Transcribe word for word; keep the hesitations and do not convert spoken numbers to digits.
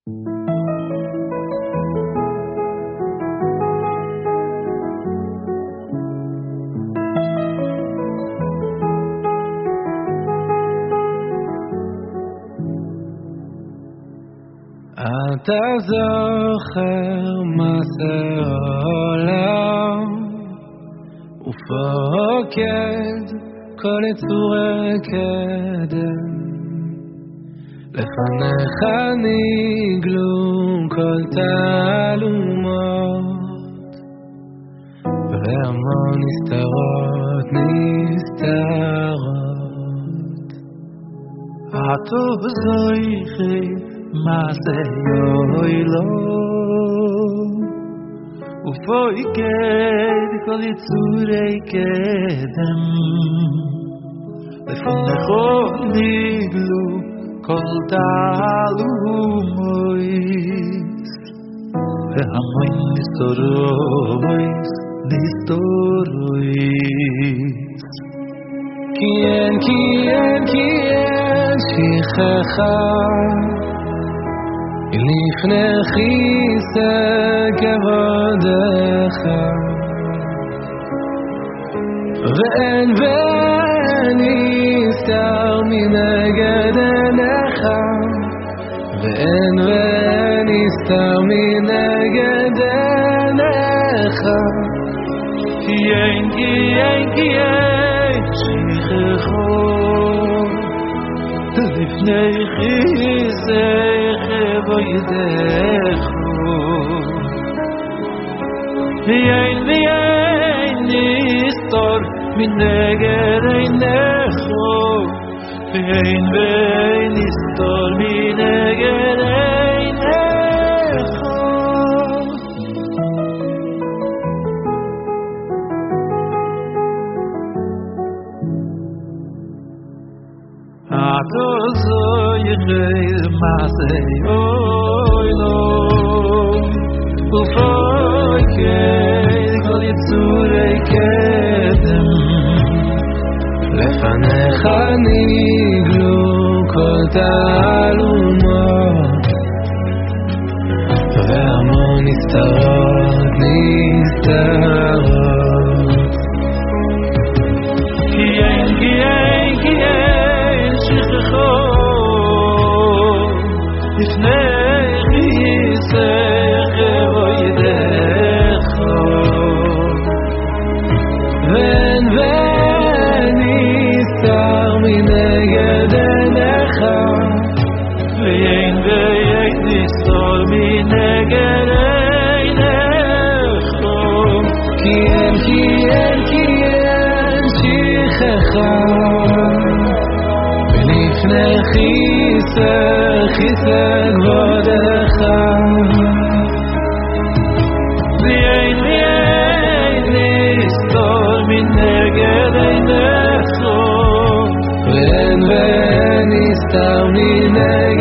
אתה זוכר מעשה עולם ופוקד כל יצורי קדם לפניך נגלו כל תעלומות והמון נסתרות נסתרות הטוב זוכר מעשה יוילום ופוקד כל יצורי קדם לפניך נגלו כל תעלומות והמון נסתרות נסתרות כי אין כי אין כי אין שכחה לפני כיסא כבודך ואין ואין נסתר מנגד עיניך ואין ואין נסתר מנגד עיניך כי אין כי אין כי אין שכחה לפני כיסא כבודך ואין ואין נסתר מנגד עיניך ואין ואין נסתר מנגד עיניך אתה זוכר מעשה יוילום ופוקד כל יצורי קדם לפניך נגלו כל תעלומות והמון נסתרות נסתרות כי אין כי אין כי אין שכחה לפני כיסא כבודך ואין ואין נסתר מנגד עיניך ואין ואין נסתר מנגד עיניך כי אין כי אין כי אין שכחה לפני כיסא כיסא כבודך ואין ואין נסתר מנגד עיניך ואין ואין נסתר מנגד